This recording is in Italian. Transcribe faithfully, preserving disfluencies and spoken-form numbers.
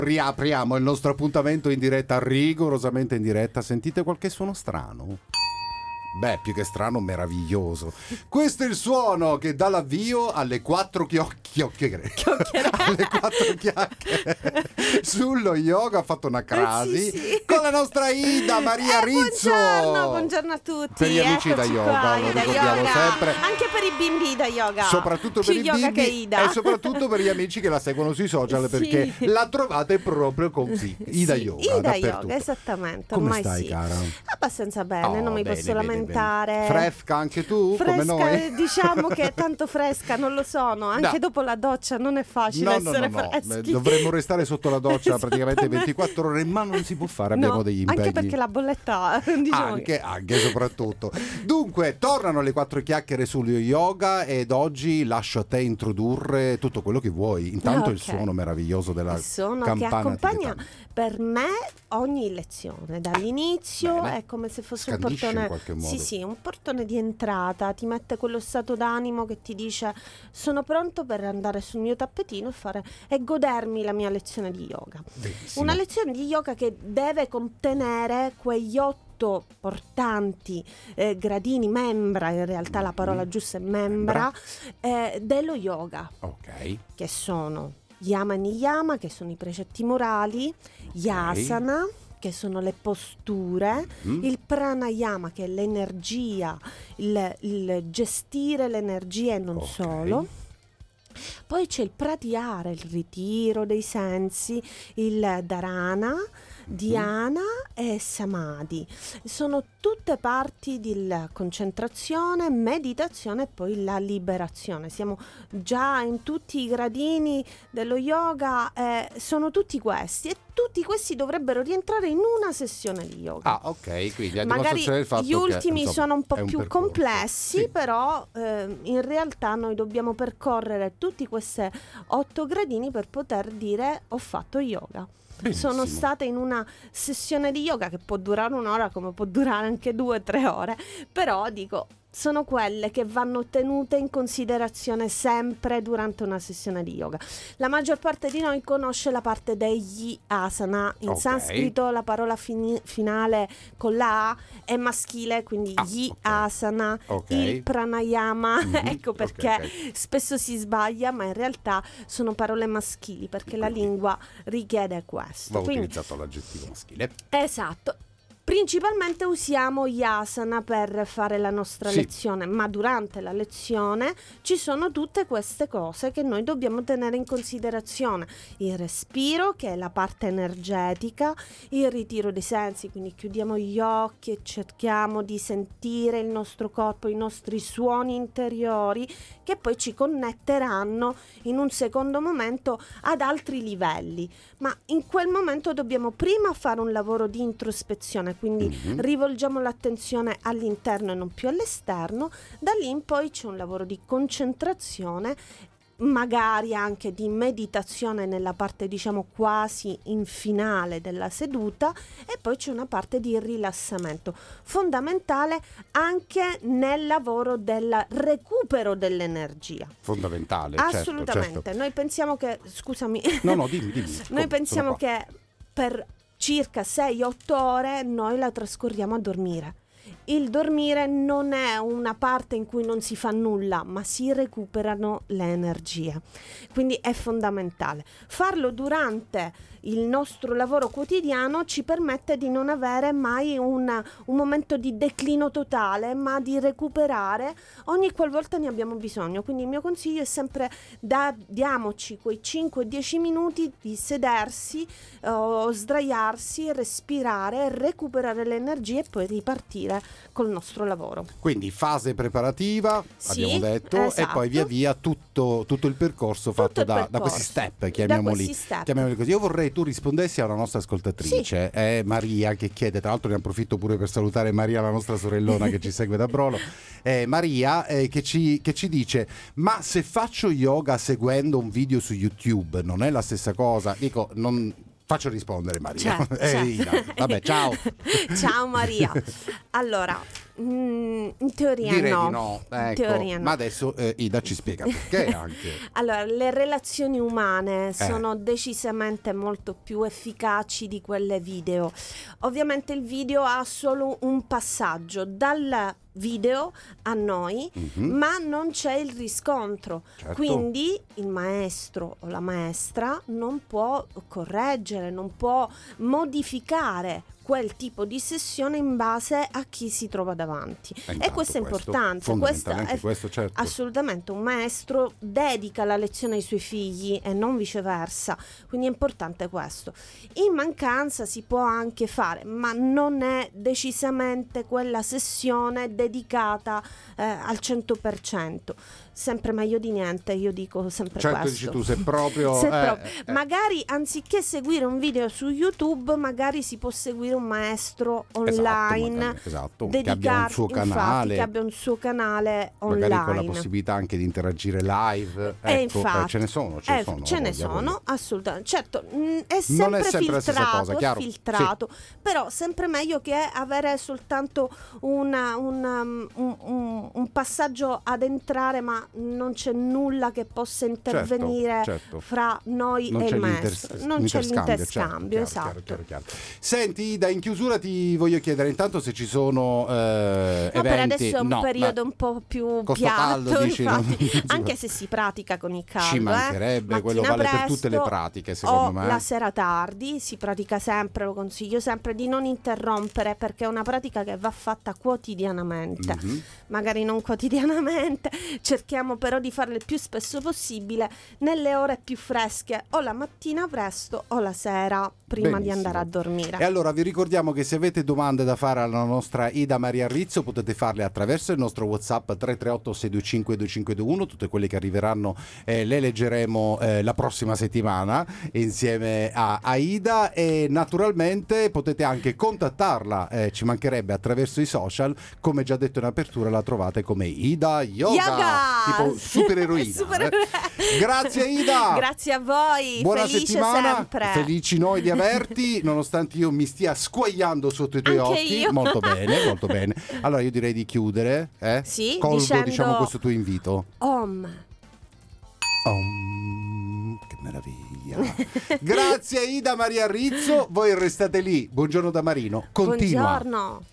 Riapriamo il nostro appuntamento in diretta, rigorosamente in diretta. Sentite qualche suono strano? Beh, più che strano, meraviglioso. Questo è il suono che dà l'avvio alle quattro chiocchiere alle quattro chiacchiere sullo yoga. Ha fatto una crasi sì, sì. con la nostra Ida Maria eh, Rizzo. Buongiorno, buongiorno a tutti. Per gli amici Eccoci da yoga, qua, lo Ida ricordiamo yoga. sempre. Anche per i bimbi da yoga. Soprattutto Più per i yoga bimbi che Ida. e soprattutto per gli amici che la seguono sui social, Sì. perché la trovate proprio così. Ida sì, yoga, Ida dappertutto. yoga, esattamente. Come ormai stai, sì. cara? Abbastanza bene, Oh, non mi bene, posso bene, lamentare. bene. Fresca anche tu, Fresca, come noi? diciamo che tanto fresca non lo sono. Anche No. dopo la doccia non è facile No, no, essere no, no. freschi. Dovremmo restare sotto la doccia praticamente Esattamente. ventiquattro ore, ma non si può fare, abbiamo No, degli impegni. anche perché la bolletta, diciamo Anche, che... anche soprattutto. Dunque, tornano le quattro chiacchiere sullo yoga ed oggi lascio a te introdurre tutto quello che vuoi. Intanto Ah, il okay. suono meraviglioso della Il suono campana che accompagna tibetana. per me ogni lezione, dall'inizio Bene. è come se fosse un Scandisce in portone, qualche modo. sì sì, un portone di entrata, ti mette quello stato d'animo che ti dice sono pronto per andare sul mio tappetino e fare e godermi la mia lezione di yoga. Benissimo. Una lezione di yoga che deve contenere quegli otto portanti eh, gradini, membra, in realtà la parola giusta è membra, eh, dello yoga, Ok. che sono Yama e Niyama, che sono i precetti morali, Yasana, che sono le posture, Mm. il Pranayama, che è l'energia, il, il gestire l'energia e non Ok. solo. Poi c'è il Pratyahara, il ritiro dei sensi, il Dharana, Dhyana e Samadhi. Sono tutte parti di concentrazione, meditazione e poi la liberazione. Siamo già in tutti i gradini dello yoga, eh, sono tutti questi e tutti questi dovrebbero rientrare in una sessione di yoga. Ah, ok, quindi a Magari dimostrazione del fatto gli che, ultimi insomma, sono un po' è più percorso. complessi, Sì. però eh, in realtà noi dobbiamo percorrere tutti questi otto gradini per poter dire ho fatto yoga. Benissimo. Sono stata in una sessione di yoga che può durare un'ora come può durare anche due o tre ore, però dico sono quelle che vanno tenute in considerazione sempre durante una sessione di yoga. La maggior parte di noi conosce la parte degli asana. In Ok. sanscrito la parola fini- finale con la A è maschile, quindi Ah, gli ok. asana, Ok. il pranayama, Mhm. ecco perché Ok, ok. spesso si sbaglia, ma in realtà sono parole maschili perché la Quindi lingua richiede questo. va Quindi, utilizzato l'aggettivo maschile. esatto. Principalmente usiamo gli asana per fare la nostra Sì. lezione, ma durante la lezione ci sono tutte queste cose che noi dobbiamo tenere in considerazione. Il respiro, che è la parte energetica, il ritiro dei sensi, quindi chiudiamo gli occhi e cerchiamo di sentire il nostro corpo, i nostri suoni interiori, che poi ci connetteranno in un secondo momento ad altri livelli. Ma in quel momento dobbiamo prima fare un lavoro di introspezione, quindi Mhm. rivolgiamo l'attenzione all'interno e non più all'esterno. Da lì in poi c'è un lavoro di concentrazione, magari anche di meditazione nella parte diciamo quasi in finale della seduta, e poi c'è una parte di rilassamento fondamentale anche nel lavoro del recupero dell'energia. Fondamentale, certo, Assolutamente. certo. Noi pensiamo che, scusami, No, no, dimmi, dimmi. noi Come, pensiamo sono qua. che per circa sei otto ore noi la trascorriamo a dormire. Il dormire non è una parte in cui non si fa nulla, ma si recuperano le energie. Quindi è fondamentale. Farlo durante il nostro lavoro quotidiano ci permette di non avere mai un, un momento di declino totale, ma di recuperare ogni qualvolta ne abbiamo bisogno. Quindi il mio consiglio è sempre da, diamoci quei cinque dieci minuti di sedersi o sdraiarsi, respirare, recuperare le energie e poi ripartire col nostro lavoro. Quindi fase preparativa, Sì, abbiamo detto, esatto. e poi via via tutto, tutto il percorso Tutto fatto il da, da percorso. questi step, Da chiamiamoli, questi step. chiamiamoli così. Io vorrei tu rispondessi a una nostra ascoltatrice, è Maria, che chiede, tra l'altro ne approfitto pure per salutare Maria, la nostra sorellona che ci segue da Brolo, eh, Maria eh, che, ci, che ci dice: ma se faccio yoga seguendo un video su YouTube non è la stessa cosa? Dico, non... Faccio rispondere Maria. Certo, Eh, certo. Ida. Vabbè, ciao. Ciao Maria. Allora, Mm, in teoria Direi no. di no, In ecco. teoria no. Ma adesso eh, Ida ci spiega perché anche. Allora, le relazioni umane Eh. sono decisamente molto più efficaci di quelle video. Ovviamente il video ha solo un passaggio dal video a noi, Mhm. ma non c'è il riscontro. Certo. Quindi il maestro o la maestra non può correggere, non può modificare quel tipo di sessione in base a chi si trova davanti. E E intanto questo è questo, importante. fondamentalmente Questo è questo, certo. assolutamente, un maestro dedica la lezione ai suoi figli e non viceversa, quindi è importante questo. In mancanza si può anche fare, ma non è decisamente quella sessione dedicata eh, al cento per cento. Sempre meglio di niente, io dico sempre Certo, questo. dici tu, se proprio... Se eh, proprio- eh, Magari anziché seguire un video su YouTube, magari si può seguire un maestro online, magari, esatto, che abbia un dedicar- suo infatti, canale. che abbia un suo canale online. magari con la possibilità anche di interagire live. E Ecco, infatti, eh, ce ne sono, ce ne eh, sono. ce ne voglia, sono, voglia. assolutamente. Certo, mh, è sempre, Non è sempre la stessa filtrato, cosa, è chiaro. filtrato, però sempre meglio che avere soltanto una- una, um, un, un- un passaggio ad entrare, ma non c'è nulla che possa intervenire certo. fra noi Non e c'è il l'inter- maestro. Non c'è l'interscambio, l'interscambio, certo, esatto. chiaro, chiaro, chiaro, chiaro. Senti Ida, in chiusura ti voglio chiedere intanto se ci sono eh, No, eventi. per adesso è un No, periodo ma un po' più con sto piatto, caldo, dici, no? infatti, anche se si pratica con il caldo. ci eh. mancherebbe, quello Mattina vale per tutte le presto pratiche, secondo o me. la sera tardi, si pratica sempre, lo consiglio sempre di non interrompere, perché è una pratica che va fatta quotidianamente. Mhm. Magari non quotidianamente, cerchiamo però di farle il più spesso possibile nelle ore più fresche, o la mattina presto o la sera prima di Benissimo. andare a dormire. E allora vi ricordiamo che se avete domande da fare alla nostra Ida Maria Rizzo potete farle attraverso il nostro WhatsApp tre tre otto sei due cinque due cinque due uno. Tutte quelle che arriveranno eh, le leggeremo eh, la prossima settimana insieme a, a Ida, e naturalmente potete anche contattarla, eh, ci mancherebbe, attraverso i social. Come già detto in apertura, la trovate come Ida Yoga, Yoga! tipo supereroina. Super- eh. Grazie Ida. Grazie a voi, Buona felice settimana, sempre. felici noi di averti, nonostante io mi stia squagliando sotto i tuoi Anche occhi. io. Molto bene, molto bene. Allora io direi di chiudere, eh? Sì, Colgo dicendo- diciamo questo tuo invito. Om. Om, che meraviglia. Grazie Ida Maria Rizzo, voi restate lì. Buongiorno da Marino. Continua. Buongiorno.